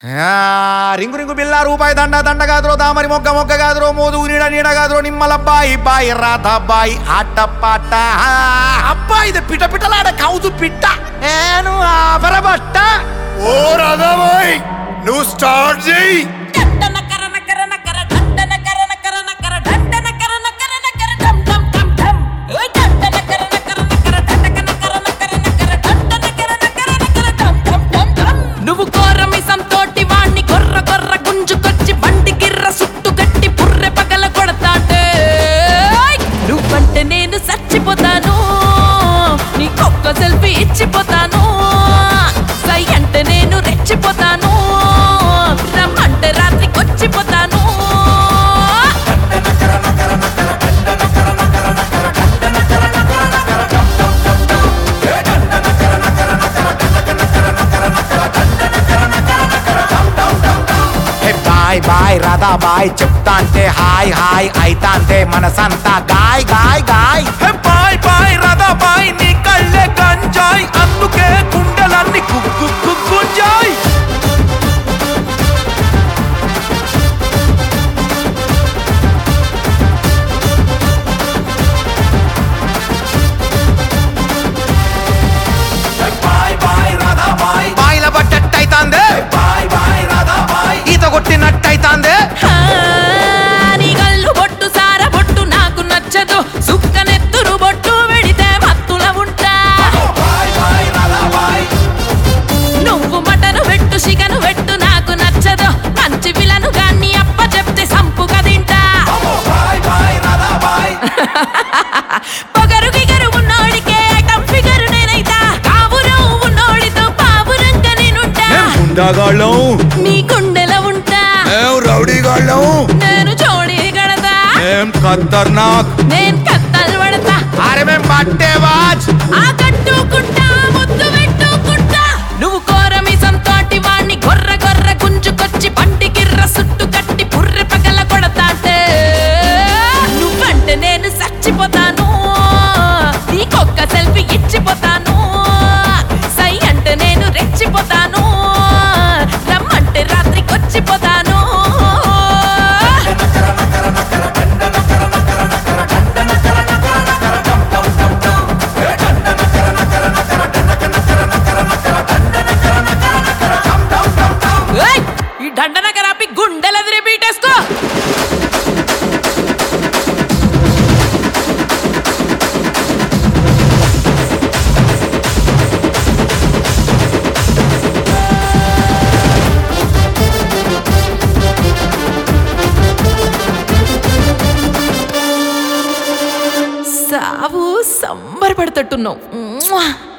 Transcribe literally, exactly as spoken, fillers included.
Ring ring బిల్ల రూపాయి దండ దండ కాదురో దామరి మొగ్గ మొగ్గ కాదురో మోదు నీడ నీడ కాదురో నిమ్మలబ్బాయి బాయి రాధాబాయి ఆట పాట అబ్బాయి ఇది పిట పిటలాడ కౌజు పిట్ట నేను ఆభరబట్ట ఓ రాధాబాయి నువ్వు స్టార్ట్ చేయి. నువ్వు కోరమిసం తోటి వాణ్ణి కొర్ర కొర్ర గుంజుకొచ్చి బండి గిర్ర సుట్టు గట్టి బుర్రె పగల కొడతాటే. నువ్వంటే నేను చచ్చిపోతాను, నీకొక్క సెల్ఫీ ఇచ్చిపోతాను. సై అంటే నేను రెచ్చిపోతాను, రమ్మంటే రాత్రికి వచ్చిపోతాను. బాయ్ బాయ్ రాధాబాయ్ చెప్తా అంటే హాయ్ హాయ్ అయితా అంటే మనసంతా గాయ్ గాయ్ గాయ్. బాయ్ బాయ్ రాధాబాయ్ నీ కళ్ళే గంజాయ్ అందుకే గుండెలన్నీ కుక్కు కుక్కుంజాయ్. బాయిల పడ్డట్టయితాందే ఈత కొట్టినట్టయితాందే. నీ కళ్ళు బొట్టు సార బొట్టు నాకు నచ్చదు, సుక్కనెత్తురు బొట్టు వెడితే మత్తుల ఉంటా. నువ్వు మటను పెట్టు చికెను పెట్టు నాకు నచ్చదు, మంచి విలను గాన్ని అప్ప చెప్తే సంపుగా తింటా. పొగరు గిగరు ఉన్నోడికే ఐటమ్ ఫిగరు నేనైతా, కావురం ఉన్నోడితో పావురంగా నేనుంటా. గుండాగాళ్ళం నీ గుండెల ఉంటా, రౌడీగాళ్ళం నేను జోడీ గడతా. ఏం ఖతర్నాక్ నేను కత్తలు పడతా, అరే మేం పట్టేవాజ్ ఆ కట్టుకుంటా ముద్దు పెట్టుకుంటా. నువ్వు కోరమిసం తోటి వాణ్ణి గొర్ర గొర్ర గుంజుకొచ్చి బండి గిర్ర సుట్టు కట్టి బుర్రె పగల కొడతాంటే. నువ్వంటే నేను చచ్చిపోతాను, నీకొక్క సెల్ఫీ ఇచ్చిపోతాను. సై అంటే నేను రెచ్చిపోతాను, రమ్మంటే రాత్రికి వచ్చిపోతాను. ఏయ్! ఈ దండనగర్ ఆపి గుండెలదిరి బీటేసుకో. సావు సంబరపడతట్టున్నావు.